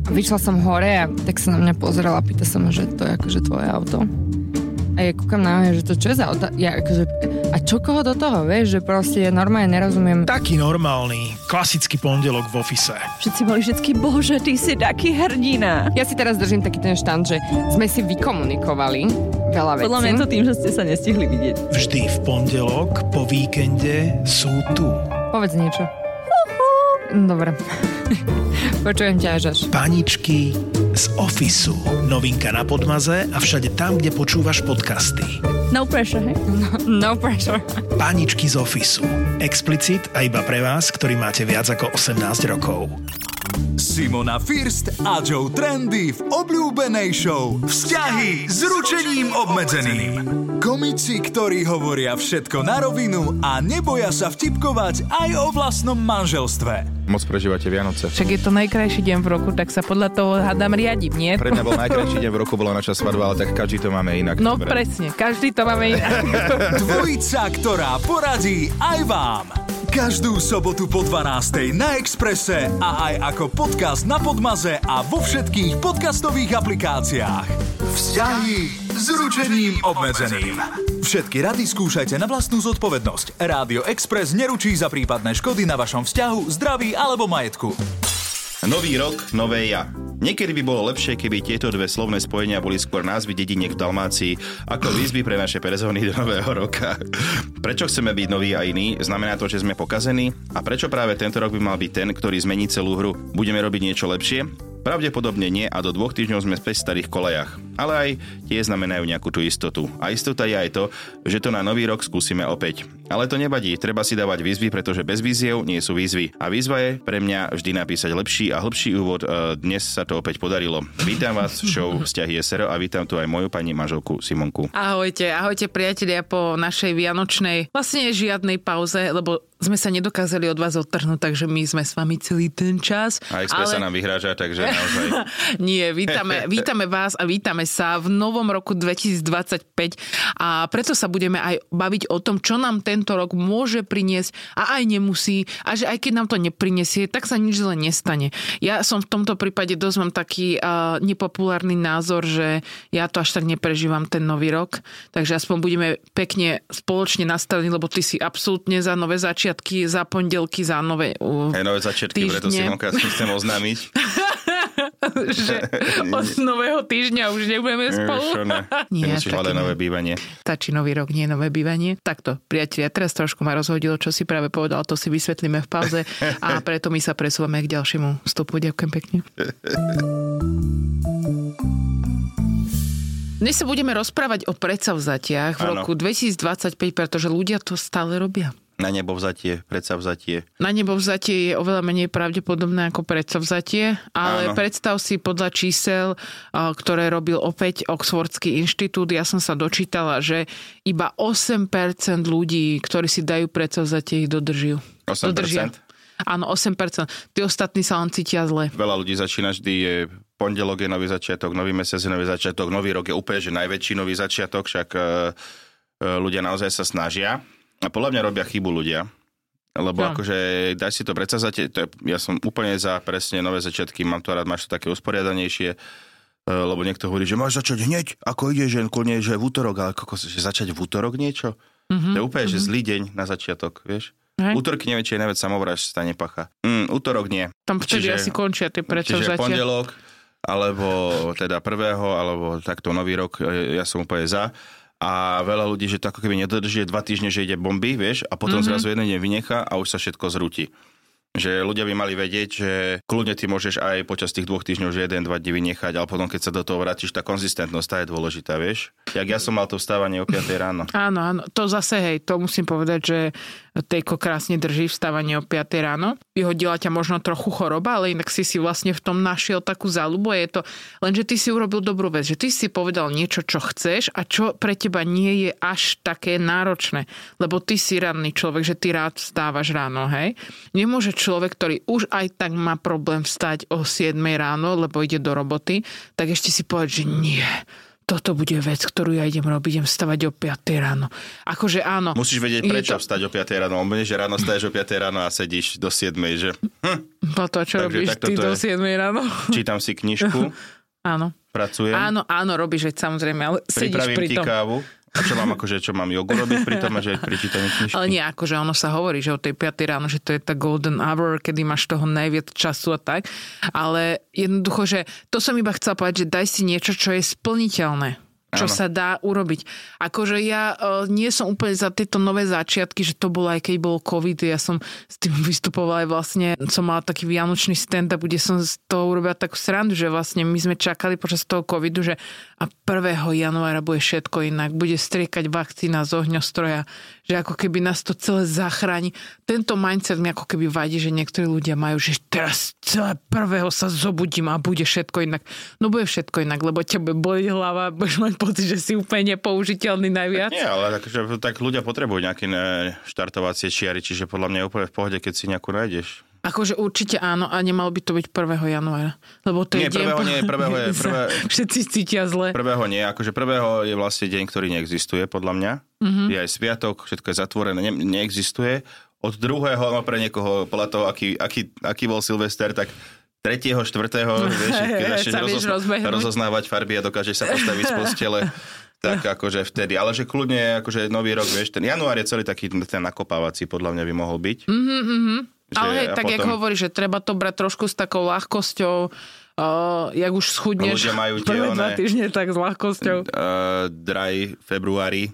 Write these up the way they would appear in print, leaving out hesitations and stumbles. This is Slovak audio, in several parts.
vyšla som hore a tak sa na mňa pozrela a pýta sa ma, že to je akože tvoje auto. A ja kúkam na mňa, že to čo je za auto? Ja akože, a čo koho do toho, vieš, že proste ja normálne nerozumiem. Taký normálny, klasický pondelok v office. Všetci boli vždycky, bože, ty si taký hrdina. Ja si teraz držím taký ten štand, že sme si vykomunikovali veľa vecí. Podľa mňa je to tým, že ste sa nestihli vidieť. Vždy v pondelok po víkende sú tu. Povedz niečo. Dobre. Počujem ťa až. Paničky z Officeu. Novinka na Podmaze a všade tam, kde počúvaš podcasty. No pressure, hej? No pressure. Paničky z Officeu. Explicit a iba pre vás, ktorí máte viac ako 18 rokov. Simona First a Joe Trendy v obľúbenej show Vzťahy s ručením obmedzeným. Komici, ktorí hovoria všetko na rovinu a neboja sa vtipkovať aj o vlastnom manželstve. Moc prežívate Vianoce. Však je to najkrajší deň v roku, tak sa podľa toho hádam riadiť, nie? Pre mňa bol najkrajší deň v roku, bola naša svadba, ale tak každý to máme inak. No dobre. presne, každý to máme inak. Dvojica, ktorá poradí aj vám. Každú sobotu po 12:00 na Expresse a aj ako podcast na Podmaze a vo všetkých podcastových aplikáciách. Vzťahy s ručením obmedzeným. Všetky rady skúšajte na vlastnú zodpovednosť. Rádio Express neručí za prípadné škody na vašom vzťahu, zdraví alebo majetku. Nový rok, nové ja. Niekedy by bolo lepšie, keby tieto dve slovné spojenia boli skôr názvy dediniek v Dalmácii ako výzvy pre naše persony do nového roka. Prečo chceme byť noví a iní? Znamená to, že sme pokazení? A prečo práve tento rok by mal byť ten, ktorý zmení celú hru? Budeme robiť niečo lepšie? Pravdepodobne nie a do 2 týždňov sme späť v starých kolejach. Ale aj tie znamenajú nejakú tú istotu. A istota je aj to, že to na nový rok skúsime opäť. Ale to nevadí, treba si dávať výzvy, pretože bez víziev nie sú výzvy. A výzva je pre mňa vždy napísať lepší a hlbší úvod. Dnes sa to opäť podarilo. Vítam vás v show Vzťahy SRO a vítam tu aj moju pani manželku Simonku. Ahojte priatelia po našej vianočnej vlastne žiadnej pauze, lebo sme sa nedokázali od vás odtrhnúť, takže my sme s vami celý ten čas. A Express sa nám vyhráža, takže naozaj. Nie, vítame vás a vítame sa v novom roku 2025 a preto sa budeme aj baviť o tom, čo nám tento rok môže priniesť a aj nemusí a že aj keď nám to neprinesie, tak sa nič zle nestane. Ja som v tomto prípade dosť mám taký nepopulárny názor, že ja to až tak neprežívam ten nový rok, takže aspoň budeme pekne spoločne nastavení, lebo ty si absolútne za nové začiatky, za pondelky, za nové nové začiatky, týždne. Preto si Monka chcem oznámiť. Že od nového týždňa už nebudeme spolu. Nie, nemusíš hľadať nové bývanie. Stačí nový rok, nie nové bývanie. Takto, priatelia, teraz trošku ma rozhodilo, čo si práve povedal, to si vysvetlíme v pauze a preto my sa presúvame k ďalšiemu vstupu. Ďakujem pekne. Dnes sa budeme rozprávať o predsavzatiach v roku 2025, pretože ľudia to stále robia. Na nebovzatie, predsavzatie. Na nebovzatie je oveľa menej pravdepodobné ako predsavzatie, ale predstav si podľa čísel, ktoré robil opäť Oxfordský inštitút, ja som sa dočítala, že iba 8% ľudí, ktorí si dajú predsavzatie, ich dodržia. 8%? Áno, 8%. Tí ostatní sa len cítia zle. Veľa ľudí začína vždy, je pondelok je nový začiatok, nový mesiac je nový začiatok, nový rok je úplne, že najväčší nový začiatok, však ľudia naozaj sa snažia. A podľa mňa robia chybu ľudia, lebo akože daj si to predsavzatie, ja som úplne za presne nové začiatky, mám to rád, máš to také usporiadanejšie, lebo niekto hovorí, že máš začať hneď, ako ide, že kľudne, že v útorok, ale že začať v útorok niečo? To je úplne, že zlý deň na začiatok, vieš? Útorky neviem, či je najviac samovražd sa nepacha. Útorok nie. Tam vtedy asi končia tie predsavzatia. Čiže pondelok, alebo teda 1. alebo takto nový rok, ja som úplne za. A veľa ľudí, že to ako keby nedodržie 2 týždne, že ide bomby, vieš, a potom zrazu jeden deň vynechá a už sa všetko zrúti. Že ľudia by mali vedieť, že kľudne ty môžeš aj počas tých 2 týždňov, že 1-2 dní vynechať, ale potom keď sa do toho vrátiš, tá konzistentnosť, tá je dôležitá, vieš. Jak ja som mal to vstávanie o 5 ráno. Áno, to zase, hej, to musím povedať, že Tejko krásne drží vstávanie o 5 ráno. Vyhodila ťa možno trochu choroba, ale inak si vlastne v tom našiel takú záľubu. Je to len, že ty si urobil dobrú vec, že ty si povedal niečo, čo chceš a čo pre teba nie je až také náročné. Lebo ty si ranný človek, že ty rád vstávaš ráno, hej. Nemôže človek, ktorý už aj tak má problém vstať o 7 ráno, lebo ide do roboty, tak ešte si povedať, že nie. toto bude vec, ktorú ja idem robiť, idem stavať o 5 ráno. Akože áno. Musíš vedieť, prečo vstať o 5 ráno. On bude, že ráno staješ o 5 ráno a sedíš do 7, že... To, čo robíš ty do 7 ráno? Čítam si knižku. Áno. Pracujem. Áno, robíš, veď samozrejme, ale sedíš pri tom. Pripravím ti kávu. A čo mám jogu robiť pri tom, že pri čítaní knižky? Ale nie, akože ono sa hovorí, že o tej 5 ráno, že to je tá golden hour, kedy máš toho najviac času a tak. Ale jednoducho, že to som iba chcela povedať, že daj si niečo, čo je splniteľné. Čo sa dá urobiť. Akože ja nie som úplne za tieto nové začiatky, že to bolo aj keď bol COVID, ja som s tým vystupovala aj vlastne, som mala taký vianočný stand-up, kde som z toho urobila takú srandu, že vlastne my sme čakali počas toho COVIDu, že a 1. januára bude všetko inak, bude striekať vakcína z ohňostroja, že ako keby nás to celé zachráni. Tento mindset mi ako keby vadí, že niektorí ľudia majú, že teraz celé 1. sa zobudím a bude všetko inak. No bude všetko inak, lebo ťa bude boliť hlava, budeš mať pocit, že si úplne nepoužiteľný najviac. Nie, ale tak ľudia potrebujú nejaké štartovacie čiary, čiže podľa mňa je úplne v pohode, keď si nejakú nájdeš. Akože určite áno a nemalo by to byť 1. januára. Lebo to je deň... Všetci cítia zle. 1. nie, akože 1. je vlastne deň, ktorý neexistuje, podľa mňa. Je aj sviatok, všetko je zatvorené, neexistuje. Od 2. no pre niekoho, podľa toho, aký bol Silvester, tak 3., 4., vieš, keď začneš rozoznávať farby a dokážeš sa postaviť z postele, tak akože vtedy. Ale že kľudne, akože nový rok, vieš, ten január je celý taký ten nakopávací, podľa mňa by mohol byť. Ale hej, tak potom... jak hovoríš, že treba to brať trošku s takou ľahkosťou, jak už schudneš prvé 2 týždne, tak s ľahkosťou. Dry februári.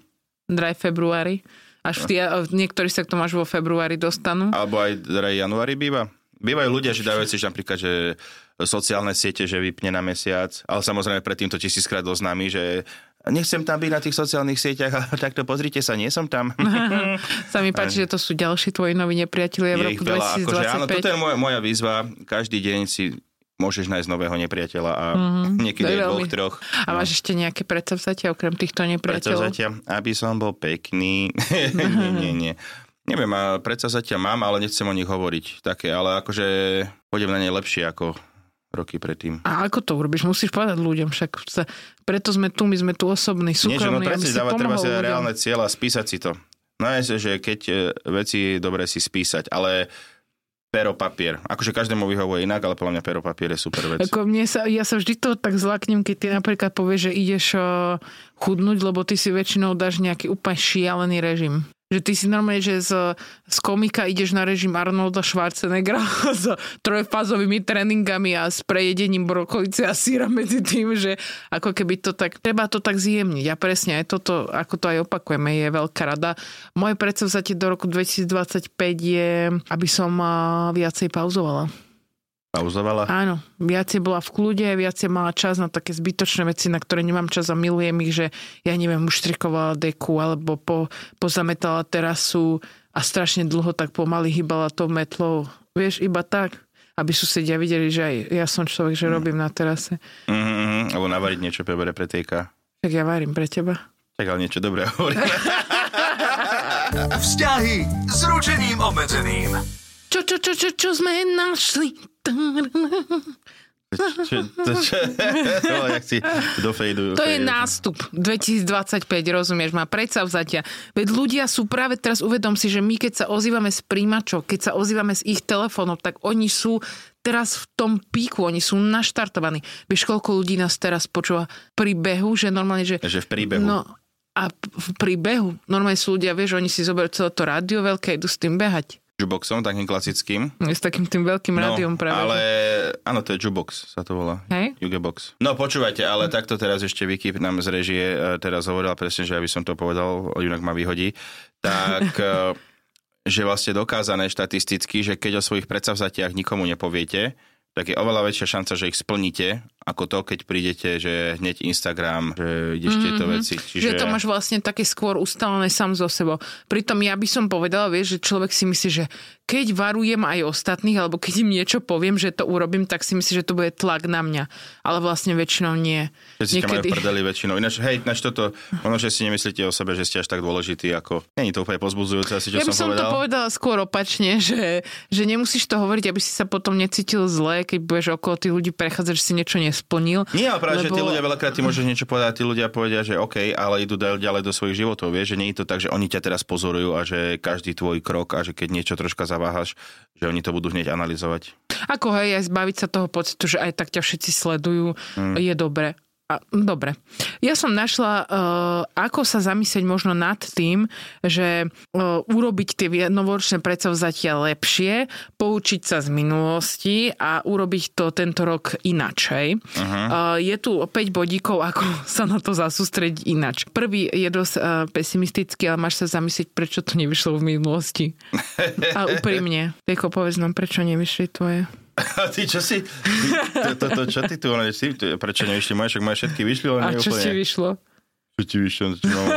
Až niektorí sa k tomu až vo februári dostanú. Alebo aj dry januári býva. Bývajú ľudia, že dávajú si napríklad, že sociálne siete, že vypne na mesiac, ale samozrejme predtým to 1000-krát oznámi, že nechcem tam byť na tých sociálnych sieťach, ale takto pozrite sa, nie som tam. Sa mi páči, že to sú ďalší tvoji noví nepriatelia v roku 2025. Akože, áno, toto je moja výzva. Každý deň si môžeš nájsť nového nepriateľa a niekedy aj 2, 3. A máš ešte nejaké predsavzatia okrem týchto nepriateľov? Predsavzatia, aby som bol pekný. Nie. Neviem, predsavzatia mám, ale nechcem o nich hovoriť. Také, ale akože pôjdem na ne lepšie ako roky predtým. A ako to urobíš? Musíš povedať ľuďom, však preto sme tu, my sme tu osobní, súkromní. Nie, že treba si reálne cieľa, spísať si to. No je, že keď veci dobre si spísať, ale pero, papier. Akože každému vyhovuje inak, ale podľa mňa pero, papier je super vec. Ja sa vždy toho tak zlaknem, keď ty napríklad povieš, že ideš chudnúť, lebo ty si väčšinou dáš nejaký úplne šialený režim. Že ty si normálne, že z komika ideš na režim Arnolda Schwarzeneggera s 3-fázovými tréningami a s prejedením brokolice a syra medzi tým, že ako keby to tak, treba to tak zjemniť. A presne aj toto, ako to aj opakujeme, je veľká rada. Moje predsavzatie do roku 2025 je, aby som viacej pauzovala. Pauzovala? Áno, viacej bola v kľude, viacej mala čas na také zbytočné veci, na ktoré nemám čas a milujem ich, že ja neviem, uštrikovala deku alebo pozametala terasu a strašne dlho tak pomaly hýbala tou metlou. Vieš, iba tak, aby susedia videli, že aj ja som človek, že robím na terase. Alebo navariť niečo pre tejka. Tak ja varím pre teba. Tak ale niečo dobré hovorím. Vzťahy s ručením obmedzeným. Čo sme našli? To je nástup 2025, rozumieš, má predsavzatia. Veď ľudia sú práve teraz, uvedom si, že my keď sa ozývame z príjimačov, keď sa ozývame z ich telefónov, tak oni sú teraz v tom píku, oni sú naštartovaní. Vieš, koľko ľudí nás teraz počúva pri behu, že normálne, že... Že v príbehu. No, a pri behu, normálne sú ľudia, vieš, oni si zoberú celé to rádio veľké, idú s tým behať. Jukeboxom, takým klasickým. S takým tým veľkým rádiom práve. Ale áno, to je jukebox, sa to volá. Hej? Jukebox. No počúvajte, ale takto teraz ešte Vicky nám z režie teraz hovorila presne, že aby som to povedal, inak ma vyhodí. Tak, že vlastne dokázané štatisticky, že keď o svojich predsavzatiach nikomu nepoviete, tak je oveľa väčšia šanca, že ich splníte, ako to, keď prídete, že hneď Instagram, že ideš tieto veci. Čiže to máš vlastne také skôr ustalené sám zo sebou. Pritom ja by som povedala, vieš, že človek si myslí, že keď varujem aj ostatných, alebo keď im niečo poviem, že to urobím, tak si myslí, že to bude tlak na mňa. Ale vlastne väčšinou nie. Všetci ťa majú prdeli väčšinou. Ináč toto, ono, že si nemyslíte o sebe, že ste až tak dôležitý, ako... Není to úplne pozbudzujúce, asi, čo som povedal. Ja by som to povedala skôr opačne, že nemusíš to hovoriť, aby si sa potom necítil zle, keď budeš okolo tých ľudí prechádzať, že si niečo nesplnil. Nie, ale práve, že tí ľudia veľakrát ty môžeš niečo povedať, tí ľudia povedia, že OK, ale idú ďalej do svojich životov, vieš, že nie je to tak, že oni ťa teraz pozorujú a že každý tvoj krok a že keď niečo troška zaváhaš, že oni to budú hneď analyzovať. Ako hej, aj zbaviť sa toho pocitu, že aj tak ťa všetci sledujú, je dobre. Dobre. Ja som našla, ako sa zamyslieť možno nad tým, že urobiť tie novoročné predsavzatia lepšie, poučiť sa z minulosti a urobiť to tento rok inačej. Je tu 5 bodíkov, ako sa na to zasústrediť inač. Prvý je dosť pesimistický, ale máš sa zamyslieť, prečo to nevyšlo v minulosti. A úprimne. Vieko, povedz nám, prečo nevyšli tvoje. A ty čo si? Čo ty tu? Prečo nevyšli moje? Však moje všetky vyšli, ale nie úplne. A čo ti vyšlo? Čo ti vyšlo?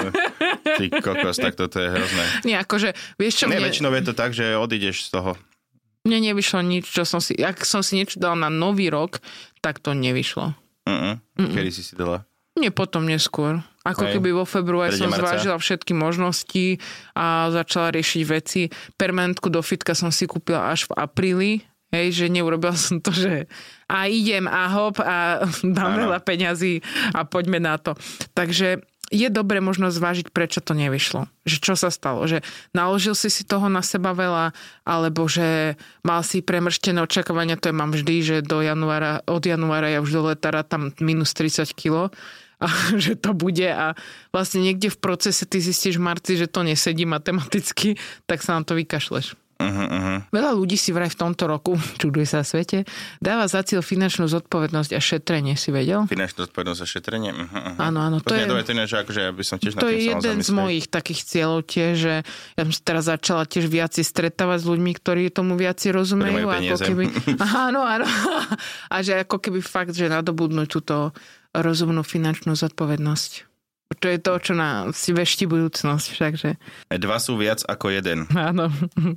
Ty kokos, tak toto je hrozné. Nie, akože, vieš čo mne... väčšinou je to tak, že odídeš z toho. Mne nevyšlo nič, čo som si... Ak som si niečo dal na nový rok, tak to nevyšlo. Kedy si dala? Nie, potom neskôr. Keby vo februári som zvážila všetky možnosti a začala riešiť veci. Permanentku do fitka som si kúpila až v apríli. Hej, že neurobila som to, že idem a hop a dám veľa peňazí a poďme na to. Takže je dobre možno zvážiť, prečo to nevyšlo. Že čo sa stalo? Že naložil si toho na seba veľa, alebo že mal si premrštené očakávania, to mám vždy, že od januára ja už do leta tam minus 30 kg a že to bude a vlastne niekde v procese ty zistíš v marci, že to nesedí matematicky, tak sa na to vykašleš. Veľa ľudí si vraj v tomto roku, čuduje sa svete, dáva za cieľ finančnú zodpovednosť a šetrenie, si vedel? Finančnú zodpovednosť a šetrenie? Áno, to je... Akože ja by som tiež to je jeden z mojich takých cieľov tiež, že ja som teraz začala tiež viac stretávať s ľuďmi, ktorí tomu viac rozumejú. Ako keby... Áno. A že ako keby fakt, že nadobudnú túto rozumnú finančnú zodpovednosť. To je to, čo si vešti budúcnosť všakže. 2 sú viac ako 1. Áno.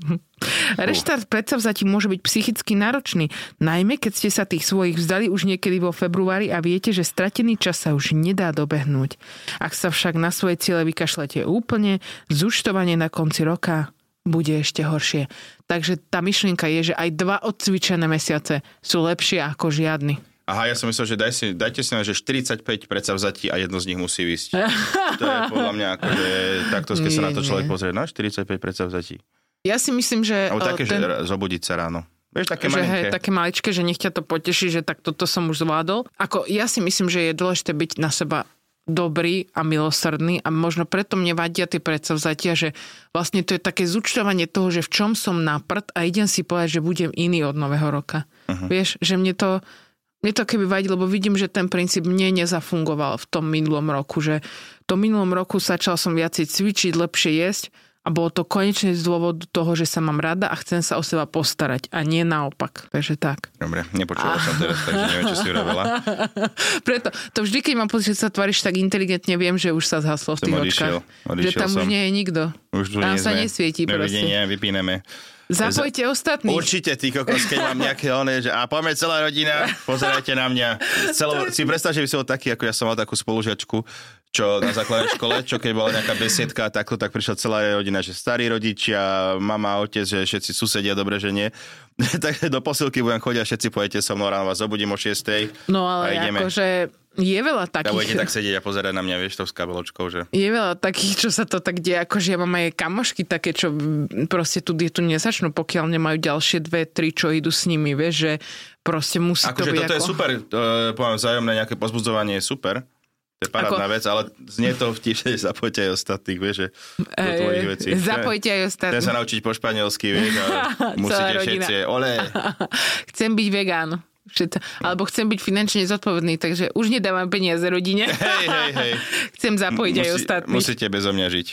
Reštart predsavzatí môže byť psychicky náročný, najmä keď ste sa tých svojich vzdali už niekedy vo februári a viete, že stratený čas sa už nedá dobehnúť. Ak sa však na svoje ciele vykašľate úplne, zúčtovanie na konci roka bude ešte horšie. Takže tá myšlienka je, že aj 2 odcvičené mesiace sú lepšie ako žiadny. Aha, ja som myslel, že dajte si na, že 45 predsavzatí a jedno z nich musí vysť. To je podľa mňa akože takto, keď sa na to človek pozrie, 45 predsavzatí. Ja si myslím, že... Alebo také, že zobudiť sa ráno. Vieš, také malinké. Hej, také maličké, že nech ťa to poteší, že tak toto som už zvládol. Ja si myslím, že je dôležité byť na seba dobrý a milosrdný a možno preto mne vadia tie predsavzatia, že vlastne to je také zúčtovanie toho, že v čom som na prd a idem si povedať, že budem iný od nového roka. Vieš, že mne to keby vadí, lebo vidím, že ten princíp mne nezafungoval v tom minulom roku, že v tom minulom roku začal som viacej cvičiť, lepšie jesť a bolo to konečne z dôvodu toho, že sa mám rada a chcem sa o seba postarať a nie naopak. Takže tak. Dobre, nepočula som teraz, takže neviem, čo si urobila. Preto, to vždy, keď mám pocit, že sa tvaríš tak inteligentne, viem, že už sa zhaslo v tých očkách. Že tam už nie je nikto. Tam sa nesvietí proste. Vypíneme. Zapojte ostatných. Určite, ty kokos, keď mám nejaké že poďme celá rodina, pozerajte na mňa. Si predstav, že by som bol taký, ako ja som mal takú spolužiačku, čo na základnej škole, čo keď bola nejaká besiedka, tak prišla celá rodina, že starí rodičia, mama, otec, že všetci susedia, dobre, že nie. Tak do posilky budem chodiť a všetci pojete so mnou, ráno vás zobudím o 6:00. No ale akože je veľa takých... A budete tak sedieť a pozerať na mňa, vieš, tou s kabeločkou, že... Je veľa takých, čo sa to tak deje, akože ja mám aj kamošky také, čo proste tú dietu nezačnú, pokiaľ nemajú ďalšie 2-3, čo idú s nimi, vieš, že proste musí to byť toto je super, poviem, vzájomné nejaké pozbudzovanie je super. To je parádna vec, ale znie to vtipne, že zapojte aj ostatných, vieš, že do tvojich vecí. Zapojte aj ostatných. Chcem sa naučiť po španielsky, vieš, a musíte všetci, ole. Chcem byť vegán. Alebo chcem byť finančne zodpovedný, takže už nedávam peniaze rodine. Hej. Chcem zapojiť aj ostatných. Musíte bezo mňa žiť.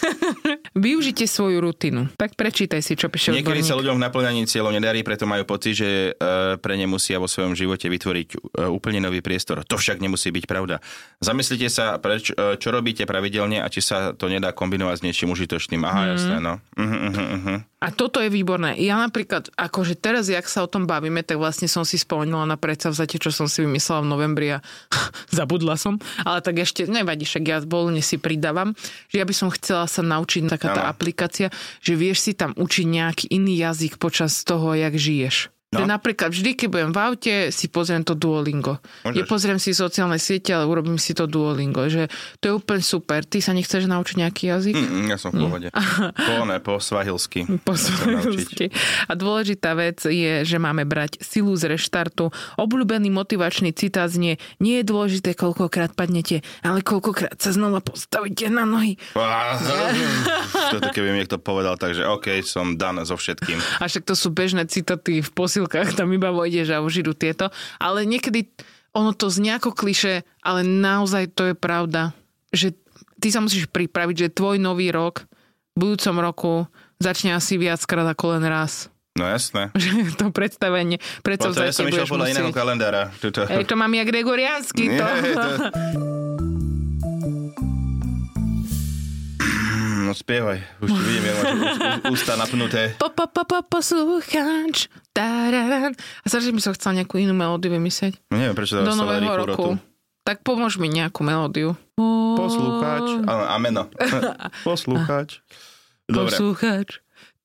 Využite svoju rutinu. Tak prečítaj si, čo píše odborník. Niekedy sa ľuďom v naplňaní cieľov nedarí, preto majú pocit, že pre ne musia vo svojom živote vytvoriť úplne nový priestor. To však nemusí byť pravda. Zamyslite sa, čo robíte pravidelne a či sa to nedá kombinovať s niečím užitočným. Aha, jasné, no. A toto je výborné. Ja napríklad, akože teraz, jak sa o tom bavíme, tak vlastne som si spomenula na predsavzatie, čo som si vymyslela v novembri a zabudla som. Ale tak ešte nevadí, však ja voľne si pridávam, že ja by som chcela sa naučiť taká tá aplikácia, že vieš si tam učiť nejaký iný jazyk počas toho, jak žiješ. Že napríklad vždy, keď budem v aute, si pozriem to Duolingo. Nepozriem si sociálne siete, ale urobím si to Duolingo. Že to je úplne super. Ty sa nechceš naučiť nejaký jazyk? Ja som v pohode. Po svahilsky. Po svahilsky. A dôležitá vec je, že máme brať silu z reštartu. Obľúbený motivačný citát znie: nie je dôležité, koľkokrát padnete, ale koľkokrát sa znova postavíte na nohy. Toto keby mi niekto povedal, takže OK, som done so všetkým. A však to sú bežné citáty v posilkách, tam iba vojdeš a už idú tieto. Ale niekedy ono to znie ako klišé, ale naozaj to je pravda, že ty sa musíš pripraviť, že tvoj nový rok v budúcom roku začne asi viackrát ako len raz. No jasné. To predstavenie. Preto ja som išiel podľa iného kalendára. To mám ja gregoriánsky. No spievaj, už tu vidím, ja máš ústa napnuté. Poslúcháč. A sa, že by som chcel nejakú inú melódiu vymyslieť. No neviem, prečo dávaš stále Riku Rotu. Tak pomôž mi nejakú melódiu. Poslúchač. A meno. Poslúchač. Dobre. Poslúchač.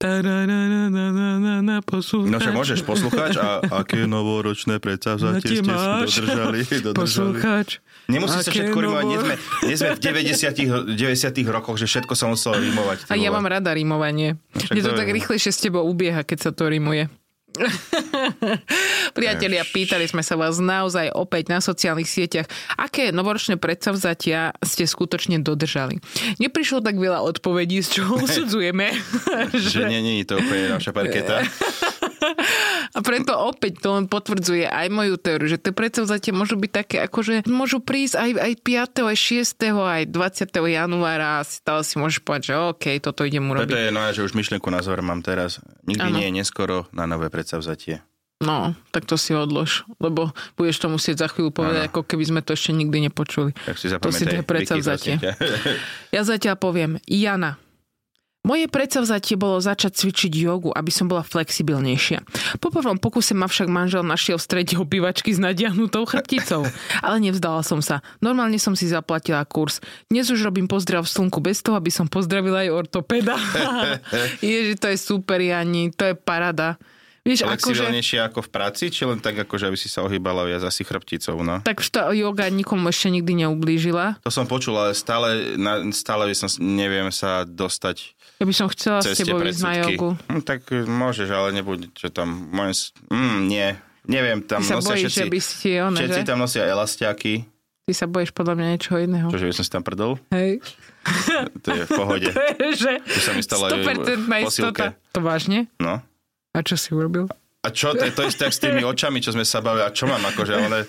No čo môžeš, poslucháč, a aké novoročné predsavzatie ste si dodržali. Poslucháč. Nemusí sa všetko rimovať, nie sme v 90 rokoch, že všetko sa muselo rimovať. A ja mám rada rimovanie. Mne to tak rýchlejšie s tebou ubieha, keď sa to rimuje. Priatelia, pýtali sme sa vás naozaj opäť na sociálnych sieťach, aké novoročné predsavzatia ste skutočne dodržali. Neprišlo tak veľa odpovedí, z čoho usudzujeme. Že nie je to úplne naša parketa. A preto opäť to len potvrdzuje aj moju teóriu, že tie predsavzatia môžu byť také, akože môžu prísť aj 5., aj 6., aj 20. januára a stále si môžeš povedať, že OK, toto idem urobiť. Preto je, že už myšlienku na záver mám teraz. Nikdy nie je neskoro na nové predsavzatie. No, tak to si odlož, lebo budeš to musieť za chvíľu povedať, ako keby sme to ešte nikdy nepočuli. Tak si to si to je predsavzatie. Ja zatiaľ poviem, Jana. Moje predsavzatie bolo začať cvičiť jogu, aby som bola flexibilnejšia. Po prvom pokuse ma však manžel našiel v strede obývačky s nadiahnutou chrbticou. Ale nevzdala som sa. Normálne som si zaplatila kurz. Dnes už robím pozdrav v slnku bez toho, aby som pozdravila aj ortopeda. Ježi, to je super, Jani, to je parada. Vieš, flexibilnejšie ako v práci, či len tak, akože aby si sa ohýbala viac asi chrbticou, no? Tak tá joga nikomu ešte nikdy neublížila. To som počul, ale stále by som, neviem sa dostať. Ja by som chcela s tebou ísť na jogu. Tak môžeš, ale nebuď, čo tam... Nie, neviem, tam nosia všetci... Že by si všetci tam nosia elastiaky. Ty sa bojíš podľa mňa niečoho iného. Čože by som si tam prdol? Hej. To je v pohode. To je, že tu sa mi stalo 100% istota. To vážne? No. A čo si urobil? A čo? To je tak s tými očami, čo sme sa bavili. A čo mám akože, ale...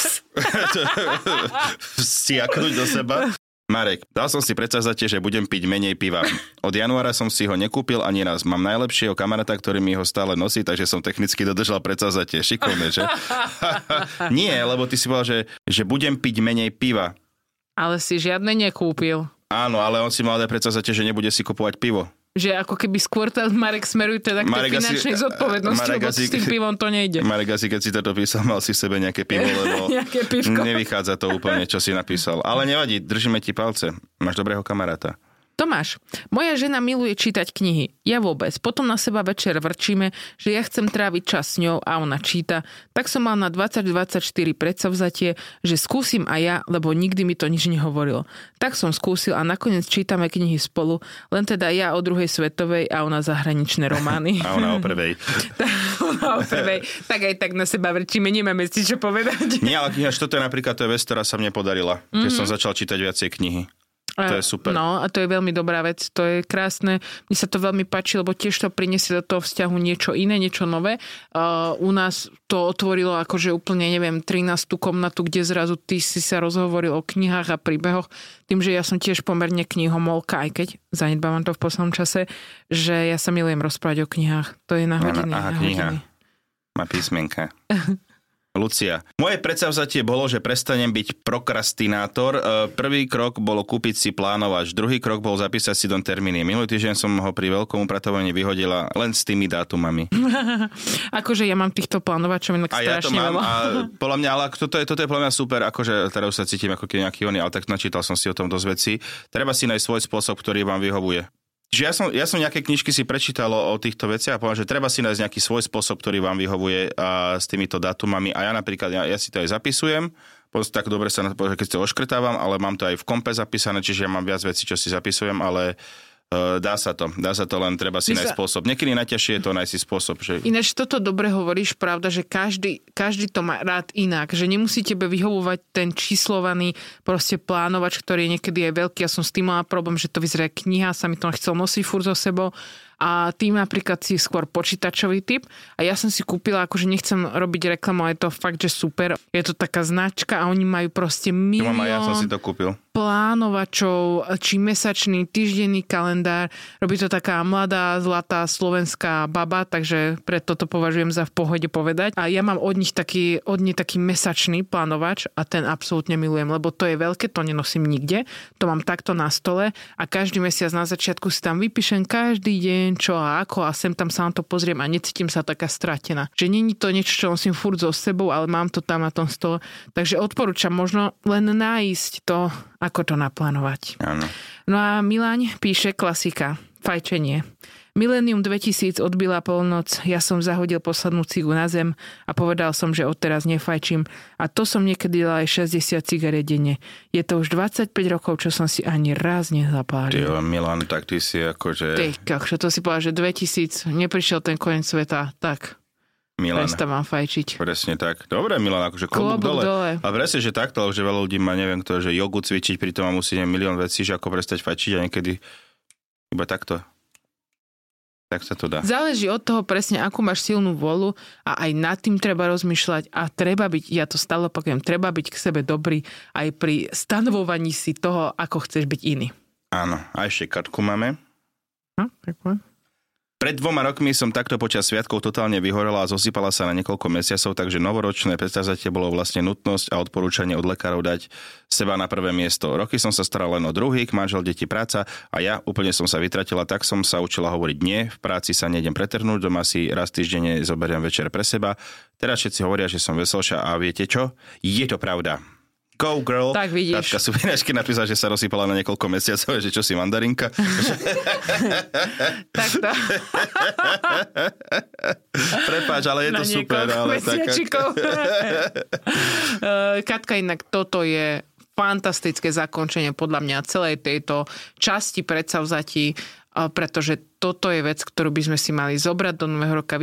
Stiaknúť do seba. Marek, dal som si predsavzatie, že budem piť menej piva. Od januára som si ho nekúpil ani raz. Mám najlepšieho kamaráta, ktorý mi ho stále nosí, takže som technicky dodržal predsavzatie. Šikovné, že? Nie, lebo ty si povedal, že budem piť menej piva. Ale si žiadne nekúpil. Áno, ale on si mal dať predsavzatie, že nebude si kupovať pivo. Že ako keby skôr Marek smeruje teda k tej finančnej zodpovednosti, lebo s tým pivom to nejde. Marek asi, keď si to písal, mal si v sebe nejaké pivo, lebo nevychádza to úplne, čo si napísal. Ale nevadí, držíme ti palce. Máš dobrého kamaráta. Tomáš, moja žena miluje čítať knihy. Ja vôbec. Potom na seba večer vrčíme, že ja chcem tráviť čas s ňou a ona číta. Tak som mal na 2024 predsavzatie, že skúsim aj ja, lebo nikdy mi to nič nehovorilo. Tak som skúsil a nakoniec čítame knihy spolu, len teda ja o druhej svetovej a ona zahraničné romány. A ona o prvej. Ona o prvej. Tak aj tak na seba vrčíme, nemáme si čo povedať. Nie, ale kniha, toto je napríklad, to je vec, ktorá sa mne podarila. Že som začal čítať viacej knihy. To je super. No a to je veľmi dobrá vec, to je krásne. Mne sa to veľmi páči, lebo tiež to prinesie do toho vzťahu niečo iné, niečo nové. U nás to otvorilo akože úplne, neviem, 13. komnatu, kde zrazu ty si sa rozhovoril o knihách a príbehoch. Tým, že ja som tiež pomerne knihomolka, aj keď zanedbávam to v poslednom čase, že ja sa milujem rozprávať o knihách. To je na hodiny. Aha, kniha. Má písmenka. Lucia. Moje predsavzatie bolo, že prestanem byť prokrastinátor. Prvý krok bolo kúpiť si plánovač. Druhý krok bol zapísať si do termíny. Minulý týždeň som ho pri veľkom upratovaní vyhodila len s tými dátumami. Akože ja mám týchto plánovačov inak strašne veľa. A ja to mám. A podľa mňa, ale toto je podľa mňa super, akože teraz sa cítim ako nejaký oný, ale tak načítal som si o tom dosť veci. Treba si nájsť svoj spôsob, ktorý vám vyhovuje. Čiže ja som nejaké knižky si prečítal o týchto veciach a povedal, že treba si nájsť nejaký svoj spôsob, ktorý vám vyhovuje s týmito dátumami. A ja napríklad, ja si to aj zapisujem, potom tak dobre sa na to povedal, keď to oškrtávam, ale mám to aj v kompe zapísané, čiže ja mám viac vecí, čo si zapisujem, ale dá sa to, len treba si nájsť spôsob. Niekedy najťažšie je to nájsť si spôsob. Že... Ináč toto dobre hovoríš, pravda, že každý to má rád inak, že nemusí tebe vyhovovať ten číslovaný proste plánovač, ktorý je niekedy aj veľký. Ja som s tým mala problém, že to vyzerá kniha, sa mi to chcel nosiť furt so sebou. A tým napríklad si skôr počítačový typ. A ja som si kúpila, akože nechcem robiť reklamu, ale je to fakt, že super. Je to taká značka a oni majú proste milión ja som si to kúpil. Plánovačov, či mesačný, týždenný kalendár. Robí to taká mladá, zlatá slovenská baba, takže preto to považujem za v pohode povedať. A ja mám od nej taký mesačný plánovač a ten absolútne milujem, lebo to je veľké, to nenosím nikde. To mám takto na stole a každý mesiac na začiatku si tam vypíšem každý deň čo a ako a sem tam sa na to pozriem a necítim sa taká stratená. Že nie je to niečo, čo nosím furt so sebou, ale mám to tam na tom stole. Takže odporúčam možno len nájsť to, ako to naplánovať. Áno. No a Milaň píše klasika. Fajčenie. Millennium 2000 odbila polnoc, ja som zahodil poslednú cigu na zem a povedal som, že odteraz nefajčím. A to som niekedy dal aj 60 cigaret denne. Je to už 25 rokov, čo som si ani raz nezapálil. Ty Milan, tak ty si akože... To si povedal, že 2000 neprišiel ten koniec sveta, tak... Milan. Prestávam fajčiť. Presne tak. Dobre, Milan, akože klobúk dole. A presne, že takto, že veľa ľudí má, neviem kto, že jogu cvičiť, pritom musí milión vecí, že ako prestať fajčiť a niekedy iba takto. Tak sa to dá. Záleží od toho presne, akú máš silnú vôľu a aj nad tým treba rozmýšľať a treba byť, ja to stále opakujem, treba byť k sebe dobrý aj pri stanovovaní si toho, ako chceš byť iný. Áno. A ešte Katku máme. Ďakujem. Pred 2 rokmi som takto počas sviatkov totálne vyhorela a zosypala sa na niekoľko mesiacov, takže novoročné predstavzatie bolo vlastne nutnosť a odporúčanie od lekárov dať seba na prvé miesto. Roky som sa staral len o druhých, manžel, deti, práca a ja úplne som sa vytratila, tak som sa učila hovoriť nie, v práci sa nejdem pretrhnúť, doma si raz týždenne zoberiem večer pre seba. Teraz všetci hovoria, že som veselšia a viete čo? Je to pravda. Go girl. Tak vidíš. Tatka Subinačky napísala, že sa rozsypala na niekoľko mesiacov, že čo si mandarinka. Takto. Prepáč, ale je to super. Ale Katka, inak toto je fantastické zakončenie podľa mňa celej tejto časti predsavzatí, pretože toto je vec, ktorú by sme si mali zobrať do nového roka.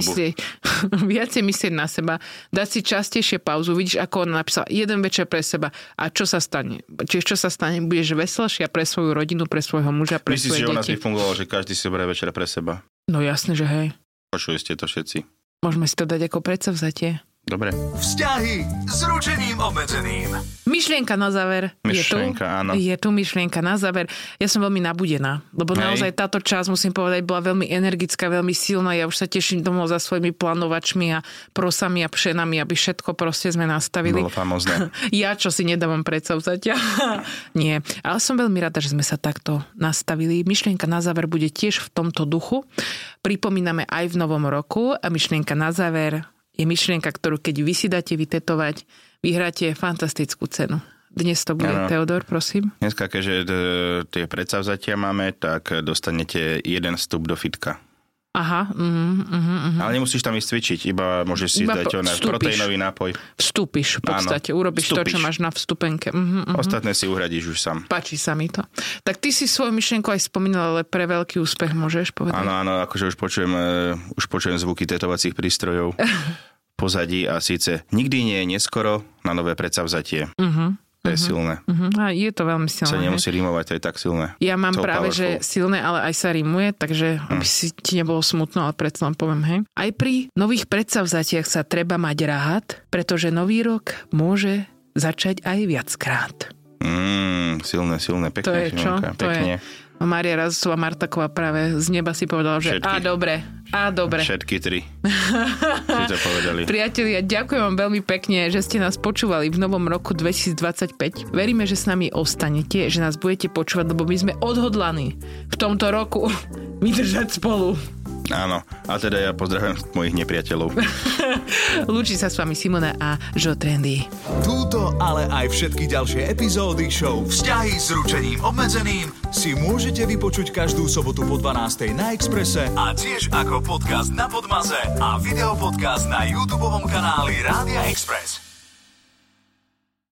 Viacej myslieť na seba, dať si častejšie pauzu. Vidíš, ako ona napísala, jeden večer pre seba. A čo sa stane? Čiže čo sa stane? Budeš veselšia pre svoju rodinu, pre svojho muža, pre svoje deti. Myslíš, že u nás by fungovalo, že každý si zoberie večer pre seba? No jasne, že hej. Počuli ste to všetci. Môžeme si to dať ako predsavzatie. Dobre. Vzťahy s ručením obmedzeným. Myšlienka na záver. Áno. Je tu myšlienka na záver. Ja som veľmi nabudená, lebo naozaj táto časť, musím povedať, bola veľmi energická, veľmi silná. Ja už sa teším domov za svojimi plánovačmi a prosami a pšenami, aby všetko proste sme nastavili. Bolo famózne. Ja, čo si nedávam predsavzatia. Nie. Ale som veľmi rada, že sme sa takto nastavili. Myšlienka na záver bude tiež v tomto duchu. Pripomíname aj v novom roku a myšlienka na záver je myšlienka, ktorú keď vy si dáte vytetovať, vyhráte fantastickú cenu. Dnes to bude, Teodor, prosím. Dneska, keďže tie predsavzatia máme, tak dostanete 1 vstup do fitka. Aha. Ale nemusíš tam ísť cvičiť, iba môžeš si dať proteínový nápoj. Vstúpiš v podstate, urobíš to, čo máš na vstupenke. Ostatné si uhradíš už sám. Páči sa mi to. Tak ty si svoju myšlienku aj spomínal, ale pre veľký úspech môžeš povedať. Áno, akože už počujem zvuky tetovacích prístrojov pozadí a síce nikdy nie je neskoro na nové predsavzatie. To je silné. A je to veľmi silné. Sa nemusí rimovať, to je tak silné. Ja mám práve, že silné, ale aj sa rimuje, takže aby si ti nebolo smutno, ale predsa len poviem, hej. Aj pri nových predsavzatiach sa treba mať rád, pretože nový rok môže začať aj viackrát. Silné, pekné. To je čo? Pekne. Mária Razová Martaková práve z neba si povedala, že a dobre. Všetky 3 si to povedali. Priatelia, ďakujem vám veľmi pekne, že ste nás počúvali v novom roku 2025. Veríme, že s nami ostanete, že nás budete počúvať, lebo my sme odhodlaní v tomto roku vydržať spolu. Áno, a teda ja pozdravujem mojich nepriateľov. Lúči sa s vami Simona a Jo Trendy. Túto, ale aj všetky ďalšie epizódy show Vzťahy s ručením obmedzeným si môžete vypočuť každú sobotu po 12:00 na Expresse a tiež ako podcast na Podmaze a videopodcast na YouTubeovom kanáli Rádia Express.